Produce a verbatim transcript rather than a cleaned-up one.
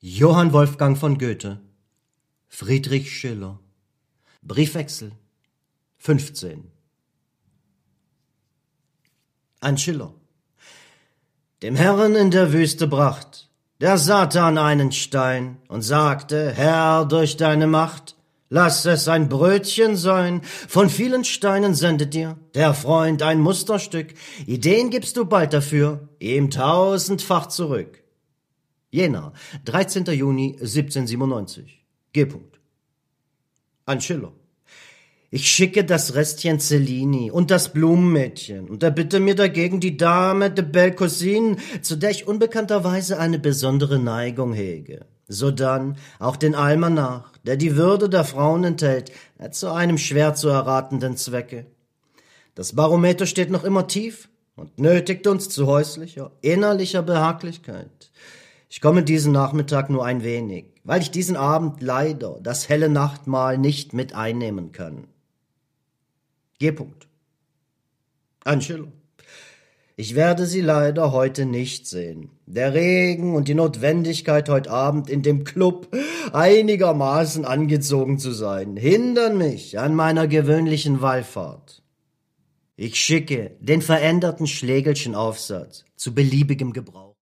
Johann Wolfgang von Goethe, Friedrich Schiller, Briefwechsel fünfzehn. An Schiller. Dem Herrn in der Wüste bracht der Satan einen Stein und sagte: Herr, durch deine Macht, lass es ein Brötchen sein. Von vielen Steinen sendet dir der Freund ein Musterstück. Ideen gibst du bald dafür, ihm tausendfach zurück. Jena, dreizehnter Juni siebzehnhundertsiebenundneunzig. G. An Schiller. Ich schicke das Restchen Cellini und das Blumenmädchen und erbitte mir dagegen die Dame de belle Cousine, zu der ich unbekannterweise eine besondere Neigung hege. Sodann auch den Almanach, der die Würde der Frauen enthält, zu einem schwer zu erratenden Zwecke. Das Barometer steht noch immer tief und nötigt uns zu häuslicher, innerlicher Behaglichkeit. Ich komme diesen Nachmittag nur ein wenig, weil ich diesen Abend leider das helle Nachtmahl nicht mit einnehmen kann. G. An Schiller. Ich werde Sie leider heute nicht sehen. Der Regen und die Notwendigkeit, heute Abend in dem Club einigermaßen angezogen zu sein, hindern mich an meiner gewöhnlichen Wallfahrt. Ich schicke den veränderten Schlegelschen Aufsatz zu beliebigem Gebrauch.